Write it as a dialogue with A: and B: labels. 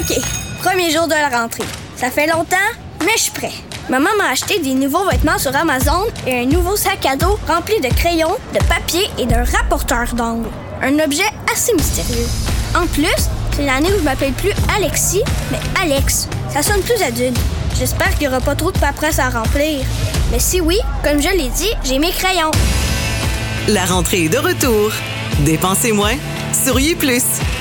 A: OK, premier jour de la rentrée. Ça fait longtemps, mais je suis prêt. Maman m'a acheté des nouveaux vêtements sur Amazon et un nouveau sac à dos rempli de crayons, de papier et d'un rapporteur d'ongles. Un objet assez mystérieux. En plus, c'est l'année où je m'appelle plus Alexis, mais Alex. Ça sonne plus adulte. J'espère qu'il n'y aura pas trop de paperasse à remplir. Mais si oui, comme je l'ai dit, j'ai mes crayons.
B: La rentrée est de retour. Dépensez moins, souriez plus.